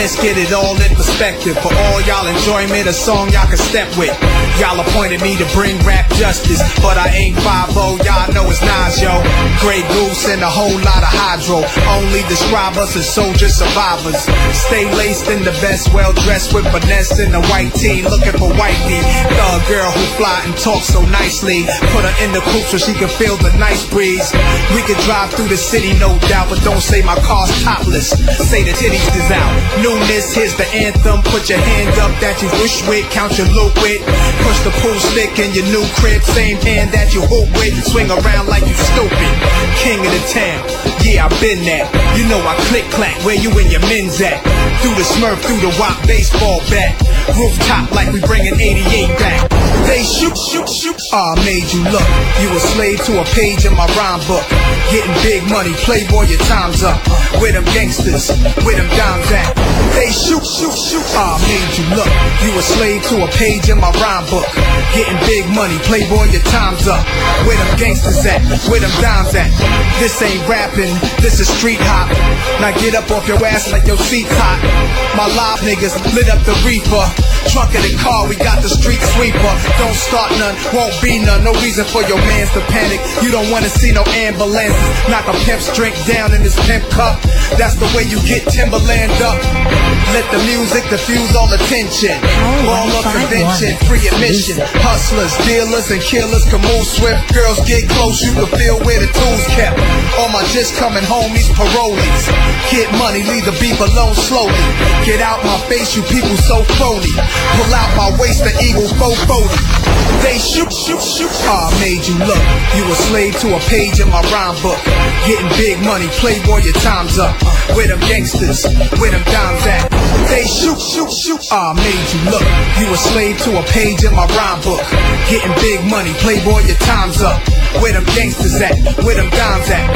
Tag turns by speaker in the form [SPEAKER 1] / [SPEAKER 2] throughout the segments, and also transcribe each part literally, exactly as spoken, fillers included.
[SPEAKER 1] let's get it all in perspective. For all y'all enjoyment, a song y'all can step with. Y'all appointed me to bring rap justice, but I ain't five oh, y'all know it's Nas, yo. Grey Goose and a whole lot of hydro only describe us as soldier survivors. Stay laced in the best, well dressed with finesse in the white tee, looking for wifey. Thug girl who fly and talk so nicely. Put her in the coupe so she can feel the nice breeze. We could drive through the city, no doubt, but don't say my car's topless. Say the titties is out. Newness, here's the anthem. Put your hand up that you wish with, count your loot with. Push the pool stick in your new crib, same hand that you hoop with. Swing around like you stupid. King of the town, yeah, I been that. You know I click clack, where you and your men's at? Through the Smurf, through the Wop baseball bat. Rooftop like we bringing eighty-eight back. They shoot, shoot, shoot. Ah, I made you look. You a slave to a page in my rhyme book. Getting big money, playboy, your time's up. Where them gangsters, where them dimes at? They shoot, shoot, shoot. Ah, I made you look. You a slave to a page in my rhyme book. Getting big money, playboy, your time's up. Where them gangsters at? Where them dimes at? This ain't rapping, this is street hop. Now get up off your ass like your seat's hot. My live niggas lit up the reefer. Trunk of the car, we got the street sweeper. Don't start none, won't be none. No reason for your mans to panic. You don't wanna see no ambulances. Knock a pimp's drink down in his pimp cup. That's the way you get Timberland up. Let the music diffuse all attention. Ball of convention, free admission. Hustlers, dealers, and killers can move swift. Girls get close, you can feel where the tools kept. All my just coming homies, parolees. Get money, leave the beef alone slowly. Get out my face, you people so phony. Pull out my waist, the eagle four forty. They shoot, shoot, shoot. Ah, I made you look. You a slave to a page in my rhyme book. Getting big money, playboy, your time's up. Where them gangsters, where them dimes at? They shoot, shoot, shoot. Ah, I made you look. You a slave to a page in my rhyme book. Getting big money, playboy, your time's up. Where them gangsters at? Where them dimes at?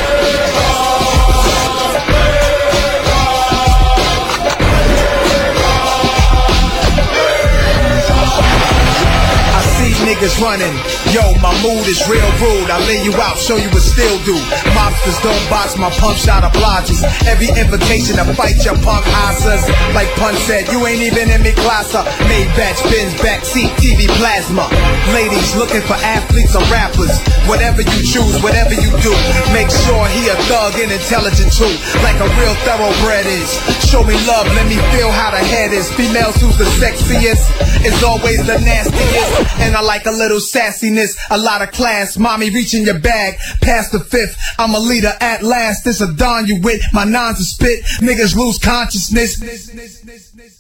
[SPEAKER 1] Niggas running, yo, my mood is real rude. I lay you out, show you what still do. Mobsters don't box my pump shot obliges. Every invitation to fight your punk asses. Like Pun said, you ain't even in me class. Made batch bins, backseat, T V plasma. Ladies looking for athletes or rappers. Whatever you choose, whatever you do, make sure he a thug and intelligent too. Like a real thoroughbred is. Show me love, let me feel how the head is. Females who's the sexiest is always the nastiest. And I like a little sassiness, a lot of class. Mommy reaching your bag, past the fifth. I'm a leader at last. This a don you with, my nines a spit. Niggas lose consciousness.